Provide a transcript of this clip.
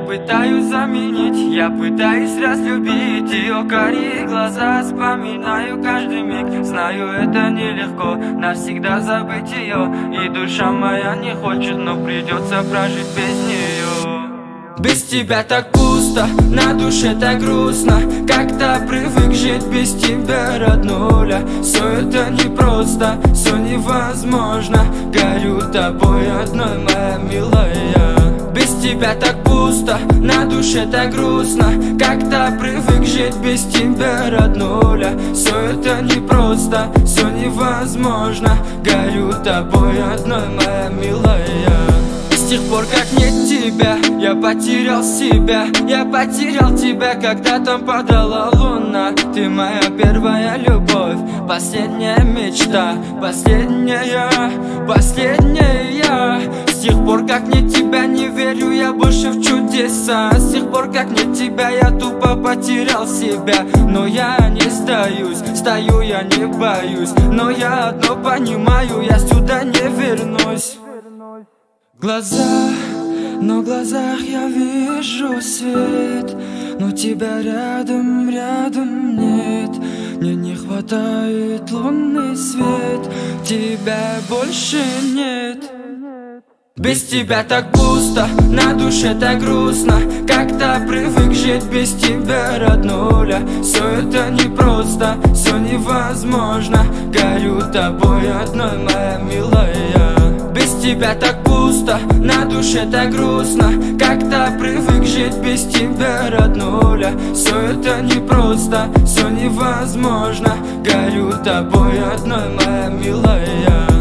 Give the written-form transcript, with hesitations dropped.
пытаюсь заменить, я пытаюсь разлюбить ее карие глаза. Вспоминаю каждый миг, знаю, это нелегко навсегда забыть ее. И душа моя не хочет, но придется прожить без нее. Без тебя так пусто, на душе так грустно. Как-то привык жить без тебя, роднуля. Все это непросто, все невозможно. Горю тобой одной, моя милая. Без тебя так пусто, на душе так грустно. Как-то привык жить без тебя, роднуля. Все это непросто, все невозможно. Горю тобой одной, моя милая. С тех пор, как нет тебя, я потерял себя. Я потерял тебя, когда там падала луна. Ты моя первая любовь, последняя мечта. Последняя. С тех пор, как нет тебя, не верю я больше в чудеса. С тех пор, как нет тебя, я тупо потерял себя. Но я не сдаюсь, стою я не боюсь. Но я одно понимаю, я сюда не вернусь. Глаза, но в глазах я вижу свет. Но тебя рядом нет. Мне не хватает лунный свет. Тебя больше нет. Без тебя так пусто, на душе так грустно. Как-то привык жить без тебя, роднуля. Все это непросто, все невозможно. Горю тобой одной, моя милая. Без тебя так пусто, на душе так грустно. Как-то привык жить без тебя, роднуля. Все это непросто, все невозможно. Горю тобой одной, моя милая.